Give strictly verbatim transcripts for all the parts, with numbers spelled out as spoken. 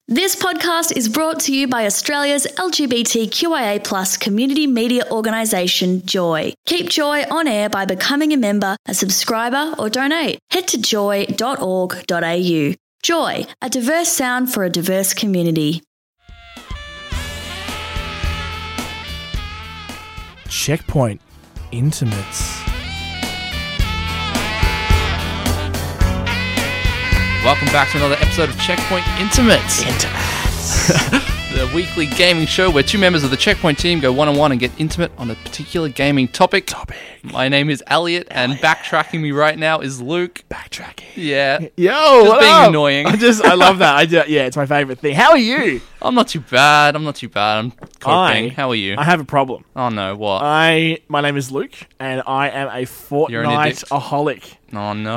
This podcast is brought to you by Australia's L G B T Q I A plus community media organisation, Joy. Keep Joy on air by becoming a member, a subscriber or donate. Head to joy dot org dot a u. Joy, a diverse sound for a diverse community. Checkpoint Intimates. Welcome back to another episode of Checkpoint Intimates. Intimates. The weekly gaming show where two members of the Checkpoint team go one-on-one and get intimate on a particular gaming topic. Topic. My name is Elliot, and Elliot. Backtracking me right now is Luke. Backtracking. Yeah. Yo, Just what being up? annoying. I just, I love that. I do, yeah, it's my favourite thing. How are you? I'm not too bad. I'm not too bad. I'm coping. I- How are you? I have a problem. oh, no. What? I, my name is Luke, and I am a You're an addict. Fortnite-aholic. oh, no.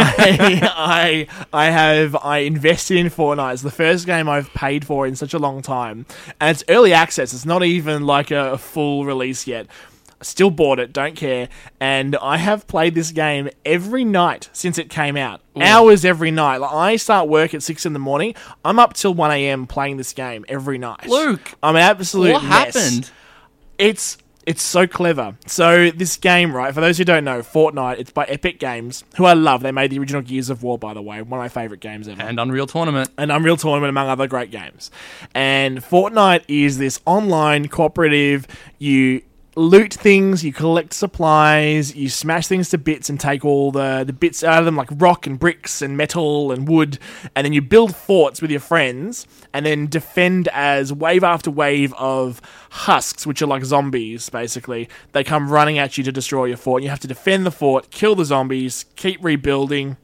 I, I, I have, I invested in Fortnite. It's the first game I've paid for in such a long time. And it's early access. It's not even like a, a full release yet. Still bought it, don't care. And I have played this game every night since it came out. Ooh. Hours every night. Like, I start work at six in the morning. I'm up till one a.m. playing this game every night. Luke, I'm an absolute what mess. happened? It's it's so clever. So this game, right, for those who don't know, Fortnite, it's by Epic Games, who I love. They made the original Gears of War, by the way, one of my favourite games ever. And Unreal Tournament. And Unreal Tournament, among other great games. And Fortnite is this online cooperative, you loot things, you collect supplies, you smash things to bits and take all the, the bits out of them, like rock and bricks and metal and wood, and then you build forts with your friends, and then defend as wave after wave of husks, which are like zombies, basically. They come running at you to destroy your fort, and you have to defend the fort, kill the zombies, keep rebuilding.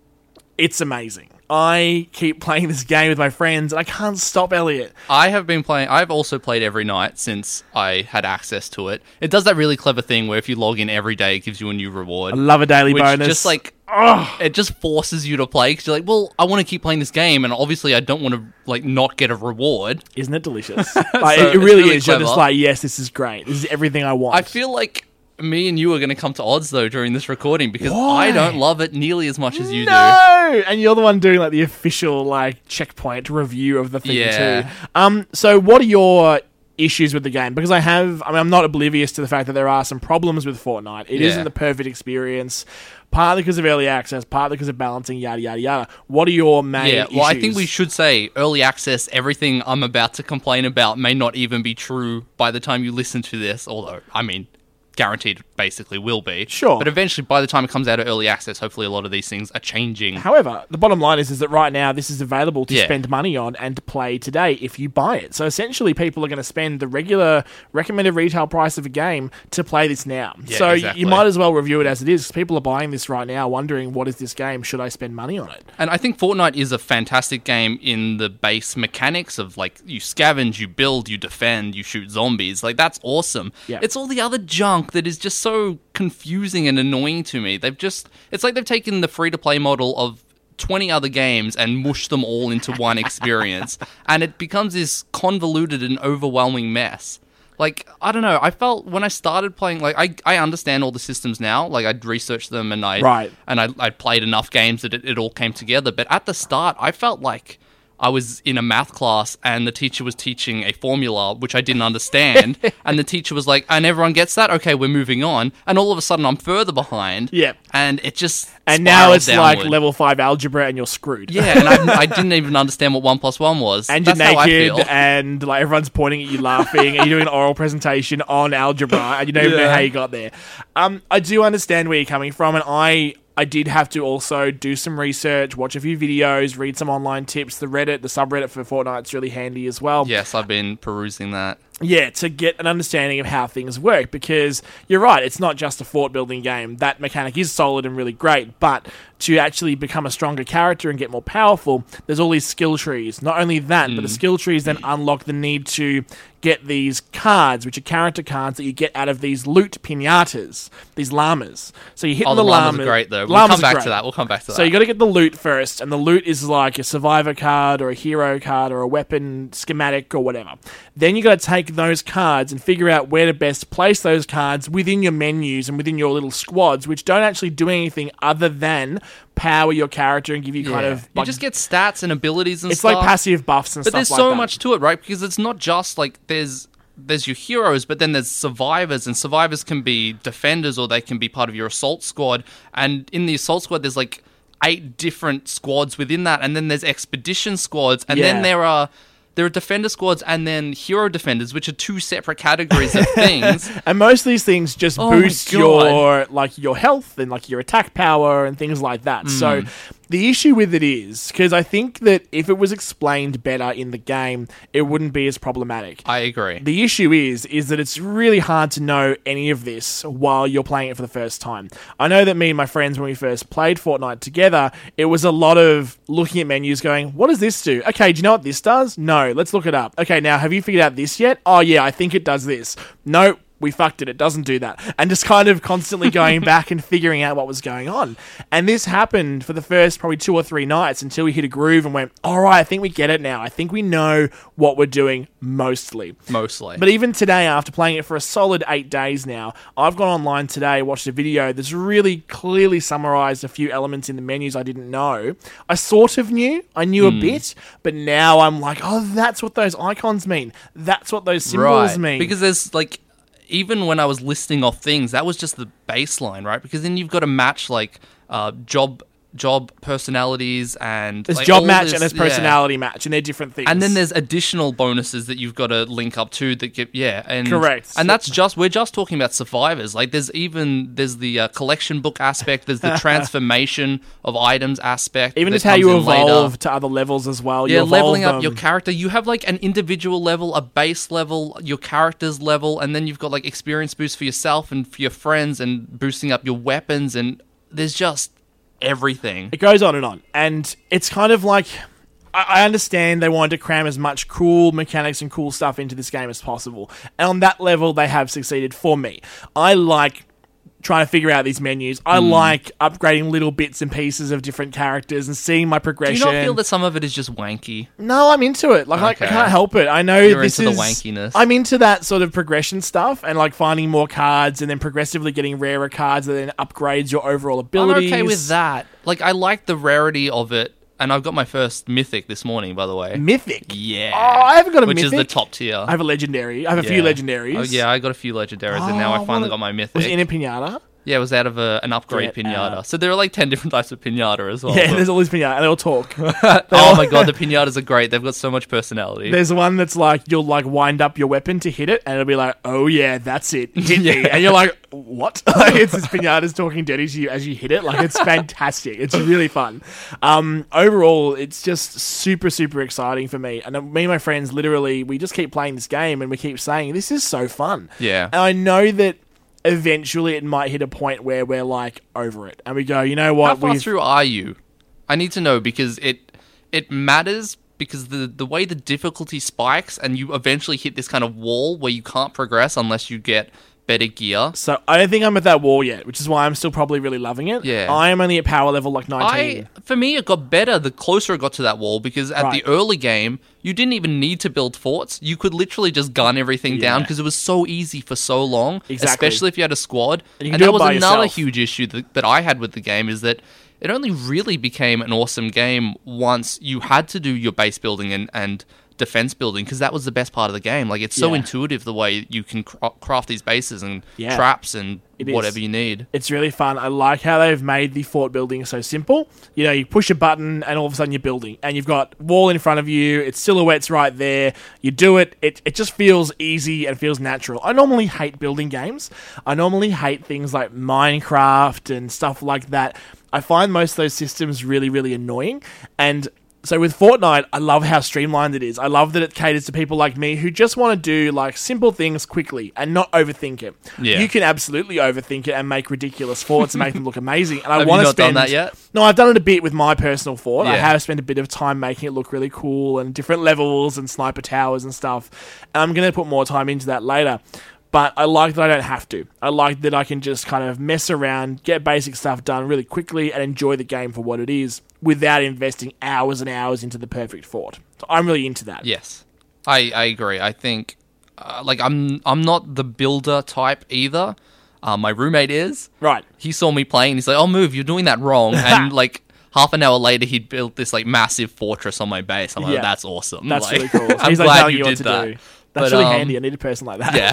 It's amazing. I keep playing this game with my friends, and I can't stop, Elliot. I have been playing, I've also played every night since I had access to it. It does that really clever thing where if you log in every day, it gives you a new reward. I love a daily which bonus. just like, Ugh. it just forces you to play because you're like, well, I want to keep playing this game, and obviously I don't want to like not get a reward. Isn't it delicious? Like, So it, it it's really, really is. You're just clever. like, yes, this is great. This is everything I want. I feel like me and you are going to come to odds though during this recording because Why? I don't love it nearly as much as you do. No! And you're the one doing like the official like checkpoint review of the thing Yeah. too. Um, so what are your issues with the game? Because I have, I mean, I'm not oblivious to the fact that there are some problems with Fortnite. It Yeah. not the perfect experience. Partly because of early access, partly because of balancing, yada, yada, yada. What are your main Yeah, issues? well, I think we should say early access, everything I'm about to complain about may not even be true by the time you listen to this, although, I mean, guaranteed basically will be. Sure. But eventually, by the time it comes out of early access, hopefully a lot of these things are changing. However, the bottom line is, is that right now this is available to Yeah. spend money on and to play today if you buy it. So essentially people are going to spend the regular recommended retail price of a game to play this now. Yeah, so exactly. you might as well review it as it is, because people are buying this right now wondering, what is this game? Should I spend money on it? And I think Fortnite is a fantastic game in the base mechanics of, like, you scavenge, you build, you defend, you shoot zombies. Like, that's awesome. Yeah. It's all the other junk that is just so confusing and annoying to me. They've just... It's like they've taken the free-to-play model of twenty other games and mushed them all into one experience. And it becomes this convoluted and overwhelming mess. Like, I don't know, I felt when I started playing, like, I, I understand all the systems now. Like, I'd researched them and I Right. and I I played enough games that it, it all came together. But at the start, I felt like I was in a math class and the teacher was teaching a formula which I didn't understand. And the teacher was like, and everyone gets that? Okay, we're moving on. And all of a sudden, I'm further behind. Yep. And it just And now spiraled it's like downward. level five algebra and you're screwed. Yeah, and I, I didn't even understand what one plus one was. And That's you're how I naked, feel. and like everyone's pointing at you, laughing, and you're doing an oral presentation on algebra, and you don't even know Yeah. how you got there. Um, I do understand where you're coming from, and I, I did have to also do some research, watch a few videos, read some online tips. The Reddit, the subreddit for Fortnite's really handy as well. Yes, I've been perusing that. Yeah, to get an understanding of how things work, because you're right, it's not just a fort building game. That mechanic is solid and really great, but to actually become a stronger character and get more powerful, there's all these skill trees. Not only that, but the skill trees then unlock the need to get these cards, which are character cards that you get out of these loot pinatas, these llamas. So you hit Oh, the, the llamas llama. are great, though. We'll Llamas come are back great. to that. We'll come back to that. So you got to get the loot first, and the loot is like a survivor card or a hero card or a weapon schematic or whatever. Then you got to take take those cards and figure out where to best place those cards within your menus and within your little squads, which don't actually do anything other than power your character and give you kind Yeah. of... you like, just get stats and abilities and it's stuff. like passive buffs and But stuff there's like so that. much to it, right? Because it's not just like there's there's your heroes, but then there's survivors, and survivors can be defenders or they can be part of your assault squad. And in the assault squad, there's like eight different squads within that, and then there's expedition squads, and Yeah. then there are there are defender squads and then hero defenders, which are two separate categories of things. And most of these things just Oh my boost God. your like your health and like your attack power and things like that. Mm. So the issue with it is because I think that if it was explained better in the game, it wouldn't be as problematic. I agree. The issue is is that it's really hard to know any of this while you're playing it for the first time. I know that me and my friends, when we first played Fortnite together, it was a lot of looking at menus going, what does this do? Okay, do you know what this does? No, let's look it up. Okay, now have you figured out this yet? Oh yeah, I think it does this. No, we fucked it. It doesn't do that. And just kind of constantly going back and figuring out what was going on. And this happened for the first probably two or three nights until we hit a groove and went, all right, I think we get it now. I think we know what we're doing mostly. Mostly. But even today, after playing it for a solid eight days now, I've gone online today, watched a video that's really clearly summarized a few elements in the menus I didn't know. I sort of knew. I knew Hmm. a bit. But now I'm like, oh, that's what those icons mean. That's what those symbols right. mean. Because there's like, even when I was listing off things, that was just the baseline, right? Because then you've got to match like uh, job job personalities and there's like, job all match this- and there's yeah. personality match, and they're different things. And then there's additional bonuses that you've got to link up to that get yeah and Correct. and that's just we're just talking about survivors. Like there's even there's the uh, collection book aspect, there's the transformation of items aspect, even that just how comes you in later. evolve to other levels as well. Yeah, you evolve leveling up them. your character. You have like an individual level, a base level, your character's level, and then you've got like experience boosts for yourself and for your friends, and boosting up your weapons. And there's just everything. It goes on and on. And it's kind of like, I, I understand they wanted to cram as much cool mechanics and cool stuff into this game as possible. And on that level, they have succeeded for me. I like trying to figure out these menus. I Hmm. like upgrading little bits and pieces of different characters and seeing my Do progression. you not feel that some of it is just wanky? No, I'm into it. Like I- Okay. I can't help it. I know You're this into is the wankiness. I'm into that sort of progression stuff and like finding more cards and then progressively getting rarer cards that then upgrades your overall I'm abilities. okay with that. Like I like the rarity of it, and I've got my first mythic this morning, by the way. Mythic. Yeah. Oh, I haven't got a Which mythic. is the top tier. I have a legendary. I have a few Yeah. legendaries. Oh, yeah, I got a few legendaries, and now Oh, I finally what- got my mythic. Was it in a pinata? Yeah, it was out of a, an upgrade Get pinata. out. So there are like ten different types of pinata as well. Yeah, but- there's all these pinata, and they all talk. oh my god, the pinatas are great. They've got so much personality. There's one that's like you'll like wind up your weapon to hit it, and it'll be like, "Oh yeah, that's it, hit me," Yeah. and you're like, "What?" Like, it's this pinata's talking dirty to you as you hit it. Like it's fantastic. It's really fun. Um, overall, it's just super super exciting for me. And uh, me and my friends, literally, we just keep playing this game, and we keep saying, "This is so fun." Yeah. And I know that eventually it might hit a point where we're like over it, and we go, "You know what? How far We've- through are you? I need to know because it it matters because the the way the difficulty spikes and you eventually hit this kind of wall where you can't progress unless you get better gear. So I don't think I'm at that wall yet, which is why I'm still probably really loving it. Yeah. I am only at power level like nineteen. I for me it got better the closer it got to that wall because at Right. the early game you didn't even need to build forts. You could literally just gun everything down Yeah. because it was so easy for so long, Exactly. especially if you had a squad. And you can And do that it was by another yourself. huge issue that, that I had with the game is that it only really became an awesome game once you had to do your base building and, and defense building because that was the best part of the game. Like it's so Yeah. intuitive the way you can cra- craft these bases and Yeah. traps and It is. whatever you need. It's really fun. I like how they've made the fort building so simple. You know, you push a button and all of a sudden you're building. And you've got wall in front of you, its silhouette's right there. You do it, it, it just feels easy and feels natural. I normally hate building games. I normally hate things like Minecraft and stuff like that. I find most of those systems really, really annoying. And so with Fortnite, I love how streamlined it is. I love that it caters to people like me who just want to do like simple things quickly and not overthink it. Yeah. You can absolutely overthink it and make ridiculous forts and make them look amazing. And I Have you want to not done spend that yet? No, I've done it a bit with my personal fort. I Yeah. have spent a bit of time making it look really cool and different levels and sniper towers and stuff. And I'm going to put more time into that later. But I like that I don't have to. I like that I can just kind of mess around, get basic stuff done really quickly, and enjoy the game for what it is without investing hours and hours into the perfect fort. So I'm really into that. Yes, I, I agree. I think uh, like I'm I'm not the builder type either. Uh, my roommate is. Right. He saw me playing and he's like, "Oh, move, you're doing that wrong." And like half an hour later, he'd built this like massive fortress on my base. I'm like, Yeah. "That's awesome. That's like, really cool. So I'm he's like glad telling you you what did to that." do. That's But, really um, handy. I need a person like that.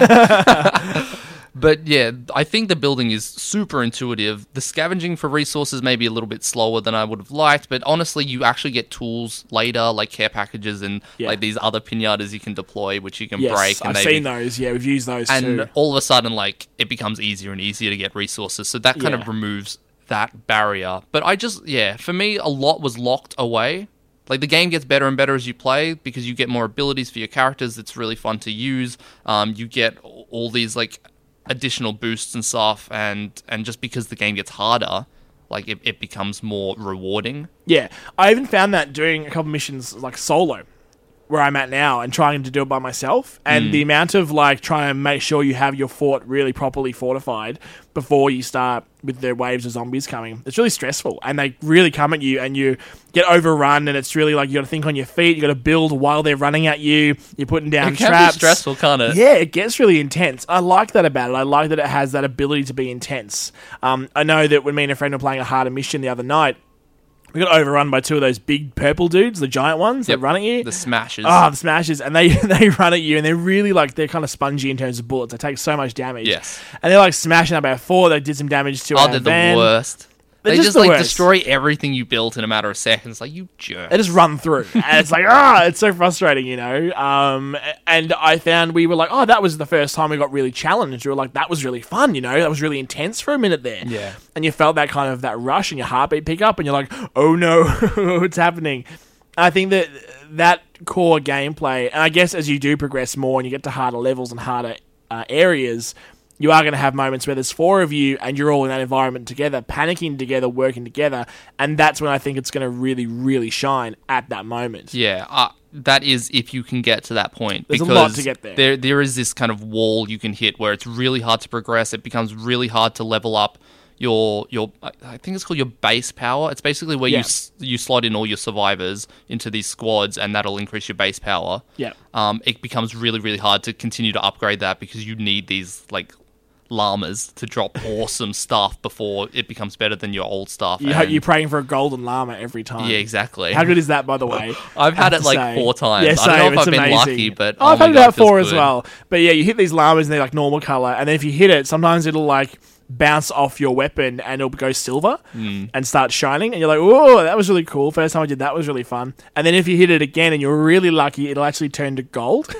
Yeah. But yeah, I think the building is super intuitive. The scavenging for resources may be a little bit slower than I would have liked, but honestly, you actually get tools later, like care packages and Yeah. like these other pinatas you can deploy, which you can Yes, break. And I've they seen be- those. Yeah, we've used those and too. all of a sudden, like it becomes easier and easier to get resources. So that kind Yeah. of removes that barrier. But I just, yeah, for me, a lot was locked away. Like the game gets better and better as you play because you get more abilities for your characters. It's really fun to use. Um, you get all these like additional boosts and stuff, and and just because the game gets harder, like it, it becomes more rewarding. Yeah, I even found that doing a couple missions like solo, where I'm at now, and trying to do it by myself, and Mm. the amount of like trying to make sure you have your fort really properly fortified before you start with the waves of zombies coming, it's really stressful, and they really come at you, and you get overrun, and it's really like you got to think on your feet, you got to build while they're running at you, you're putting down It can traps. be stressful, can't it? Yeah, it gets really intense. I like that about it. I like that it has that ability to be intense. Um, I know that when me and a friend were playing a harder mission the other night, we got overrun by two of those big purple dudes, the giant ones Yep. that run at you. The smashes. Ah, the smashes, and they they run at you, and they're really like they're kind of spongy in terms of bullets. They take so much damage. Yes. and they're like smashing up our four. They did some damage to Oh, our they're van. the worst. They're They just just, the like worst. destroy everything you built in a matter of seconds. Like, you jerk. They just run through, and it's like ah, it's so frustrating, you know. Um, and I found we were like, oh, that was the first time we got really challenged. We were like, that was really fun, you know. That was really intense for a minute there. Yeah. And you felt that kind of that rush, and your heartbeat pick up, and you're like, oh no, what's happening? I think that that core gameplay, and I guess as you do progress more and you get to harder levels and harder uh, areas, you are going to have moments where there's four of you and you're all in that environment together, panicking together, working together, and that's when I think it's going to really, really shine at that moment. Yeah, uh, that is if you can get to that point. There's a because lot to get there. There, there is this kind of wall you can hit where it's really hard to progress. It becomes really hard to level up your your. I think it's called your base power. It's basically where Yeah. you s- you slot in all your survivors into these squads, and that'll increase your base power. Yeah. Um, it becomes really, really hard to continue to upgrade that because you need these like llamas to drop awesome stuff before it becomes better than your old stuff. You, and- you're praying for a golden llama every time. yeah, exactly. How good is that, by the way? I've I had have it to like say. four times. Yeah, I don't know same. if It's I've been amazing. lucky, but oh, oh I've my had it God, about it feels four as good. well. But yeah, you hit these llamas and they're like normal color, and then if you hit it, sometimes it'll like bounce off your weapon and it'll go silver Mm. and start shining, and you're like, "Whoa, that was really cool." First time I did that was really fun. And then if you hit it again and you're really lucky, it'll actually turn to gold,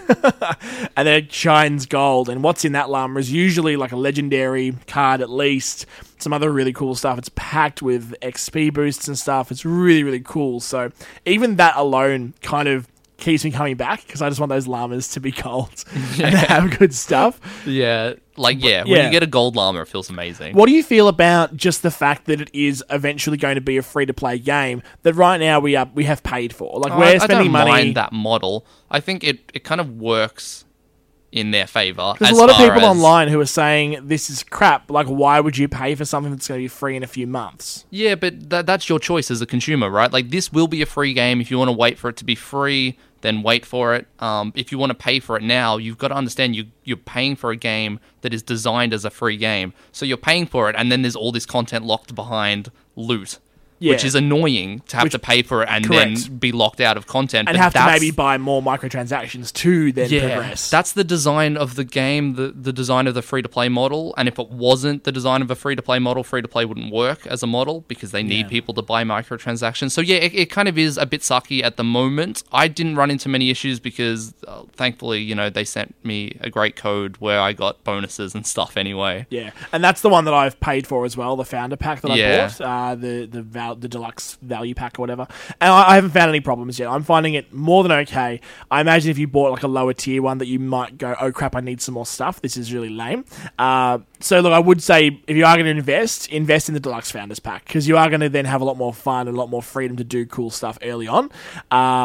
and then it shines gold. And what's in that llama is usually like a legendary card, at least some other really cool stuff. It's packed with X P boosts and stuff. It's really, really cool. So even that alone kind of keeps me coming back because I just want those llamas to be gold and have good stuff. Yeah, like yeah, when Yeah. you get a gold llama, it feels amazing. What do you feel about just the fact that it is eventually going to be a free-to-play game that right now we are we have paid for? Like Oh, we're I, I spending don't money. mind that model. I think it, it kind of works in their favor. There's as a lot of far people as- online who are saying this is crap. Like, why would you pay for something that's going to be free in a few months? Yeah, but that, that's your choice as a consumer, right? Like, this will be a free game. If you want to wait for it to be free, then wait for it. Um, if you want to pay for it now, you've got to understand you, you're paying for a game that is designed as a free game. So you're paying for it, and then there's all this content locked behind loot. Yeah. Which is annoying to have Which- to pay for it and correct. then be locked out of content. And but have to that's- maybe buy more microtransactions to then yeah, progress. that's the design of the game, the, the design of the free-to-play model. And if it wasn't the design of a free-to-play model, free-to-play wouldn't work as a model because they need Yeah. people to buy microtransactions. So yeah, it, it kind of is a bit sucky at the moment. I didn't run into many issues because uh, thankfully, you know, they sent me a great code where I got bonuses and stuff anyway. Yeah, and that's the one that I've paid for as well, the founder pack that I Yeah. bought, uh, the the val- the deluxe value pack or whatever. And I, I haven't found any problems yet. I'm finding it more than okay. I imagine if you bought like a lower tier one that you might go, oh crap, I need some more stuff. This is really lame. Uh, so look, I would say if you are going to invest, invest in the deluxe founders pack because you are going to then have a lot more fun and a lot more freedom to do cool stuff early on. Uh,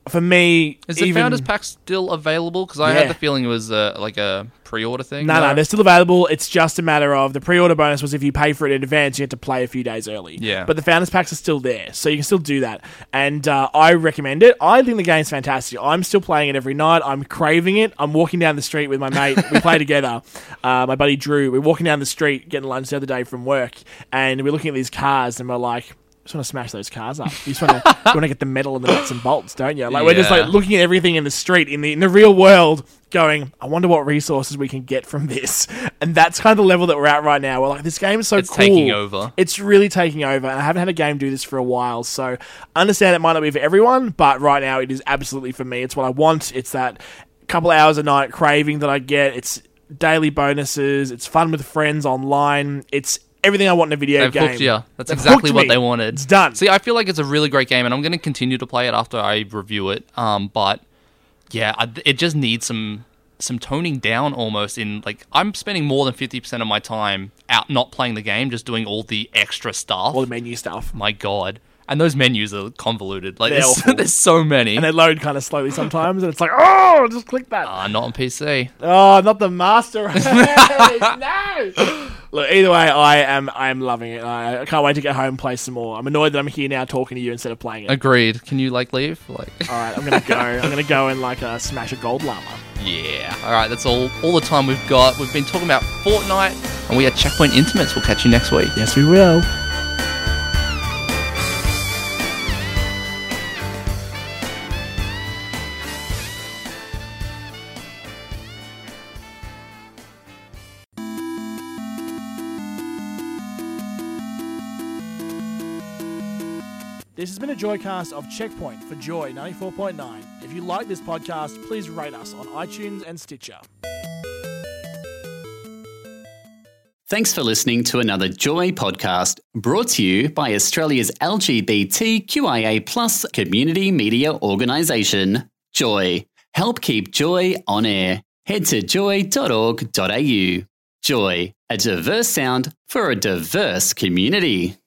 for me, Is the even, Founders Pack still available? Because I Yeah. had the feeling it was uh, like a pre-order thing. No, no, they're still available. It's just a matter of the pre-order bonus was if you pay for it in advance, you had to play a few days early. Yeah. But the Founders Packs are still there, so you can still do that. And uh, I recommend it. I think the game's fantastic. I'm still playing it every night. I'm craving it. I'm walking down the street with my mate. We play together. Uh, my buddy Drew. We're walking down the street getting lunch the other day from work, and we're looking at these cars, and we're like, just want to smash those cars up. You just want to, you want to get the metal and the nuts and bolts, don't you? Like we're just Yeah. like looking at everything in the street, in the in the real world, going, I wonder what resources we can get from this. And that's kind of the level that we're at right now. We're like, this game is so It's cool. taking over. It's really taking over. And I haven't had a game do this for a while. So I understand it might not be for everyone, but right now it is absolutely for me. It's what I want. It's that couple hours a night craving that I get. It's daily bonuses. It's fun with friends online. It's everything I want in a video They've game. hooked you. That's They've exactly hooked what me. they wanted. It's done. See, I feel like it's a really great game, and I'm going to continue to play it after I review it. Um, but yeah, I, it just needs some some toning down almost. In like, I'm spending more than fifty percent of my time out not playing the game, just doing all the extra stuff. All the menu stuff. My God. And those menus are convoluted. Like, They're there's, awful. there's so many. And they load kind of slowly sometimes, and it's like, oh, just click that. Ah, not on P C. Oh, not the master race. No. Look, either way, I am I am loving it. I, I can't wait to get home and play some more. I'm annoyed that I'm here now talking to you instead of playing it. Agreed. Can you, like, leave? Like, All right, I'm gonna go. I'm gonna go and like uh, smash a gold llama. yeah. All right, that's all all the time we've got. We've been talking about Fortnite, and we are Checkpoint Intimates. We'll catch you next week. Yes, we will. This has been a Joycast of Checkpoint for Joy ninety-four point nine. If you like this podcast, please rate us on iTunes and Stitcher. Thanks for listening to another Joy podcast brought to you by Australia's L G B T Q I A plus community media organisation, Joy. Help keep Joy on air. Head to joy dot org dot a u. Joy, a diverse sound for a diverse community.